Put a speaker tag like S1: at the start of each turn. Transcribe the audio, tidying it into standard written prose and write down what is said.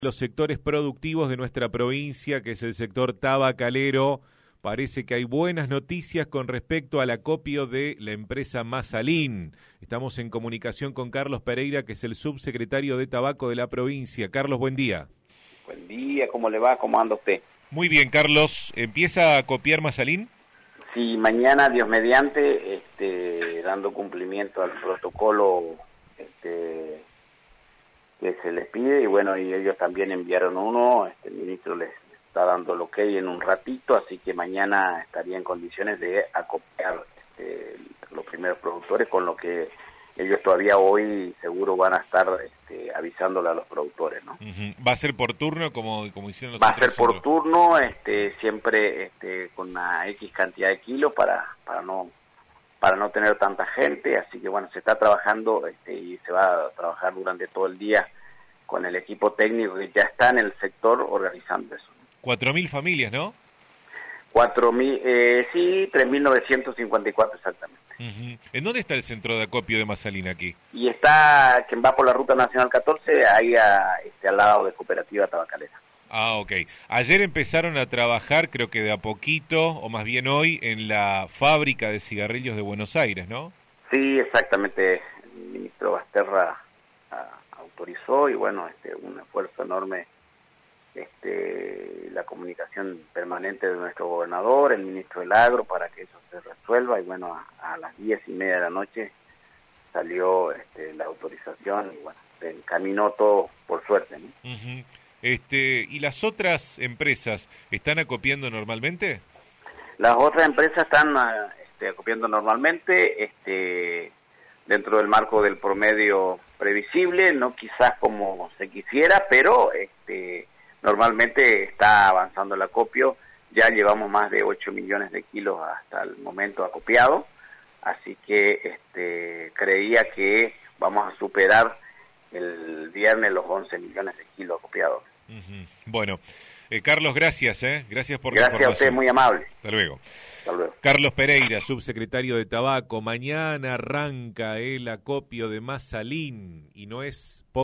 S1: Los sectores productivos de nuestra provincia, que es el sector tabacalero, parece que hay buenas noticias con respecto al acopio de la empresa Masalín. Estamos en comunicación con Carlos Pereira, que es el subsecretario de Tabaco de la provincia. Carlos, buen día.
S2: Buen día, ¿cómo le va? ¿Cómo anda usted?
S1: Muy bien, Carlos. ¿Empieza a copiar Masalín?
S2: Sí, mañana, Dios mediante, dando cumplimiento al protocolo que se les pide, y bueno, y ellos también enviaron uno, el ministro les está dando el ok en un ratito, así que mañana estaría en condiciones de acopiar los primeros productores, con lo que ellos todavía hoy seguro van a estar avisándole a los productores, ¿no?
S1: ¿Va a ser por turno como hicieron los
S2: Va a
S1: otros
S2: ser por
S1: centros?
S2: turno, siempre con una X cantidad de kilos para no tener tanta gente, así que bueno, se está trabajando y se va a trabajar durante todo el día con el equipo técnico que ya está en el sector organizando eso.
S1: 4.000 familias, ¿no?
S2: 4.000, sí, 3.954 exactamente.
S1: ¿En dónde está el centro de acopio de Masalín aquí?
S2: Y está, quien va por la Ruta Nacional 14, ahí al lado de Cooperativa Tabacalera.
S1: Ah, ok. Ayer empezaron a trabajar, creo que de a poquito, o más bien hoy, en la fábrica de cigarrillos de Buenos Aires, ¿no?
S2: Sí, exactamente. El ministro Basterra autorizó, y bueno, un esfuerzo enorme, la comunicación permanente de nuestro gobernador, el ministro del Agro, para que eso se resuelva, y bueno, a las 10:30 de la noche salió la autorización, y bueno, se encaminó todo por suerte, ¿no?
S1: ¿Y las otras empresas están acopiando normalmente?
S2: Las otras empresas están acopiando normalmente, dentro del marco del promedio previsible, no quizás como se quisiera, pero normalmente está avanzando el acopio. Ya llevamos más de 8 millones de kilos hasta el momento acopiado, así que creía que vamos a superar el viernes los 11 millones de kilos acopiados.
S1: Bueno, Carlos, gracias, gracias por la información.
S2: Gracias a usted, muy amable.
S1: Hasta luego.
S2: Hasta luego.
S1: Carlos Pereira, subsecretario de Tabaco. Mañana arranca el acopio de Masalín y no es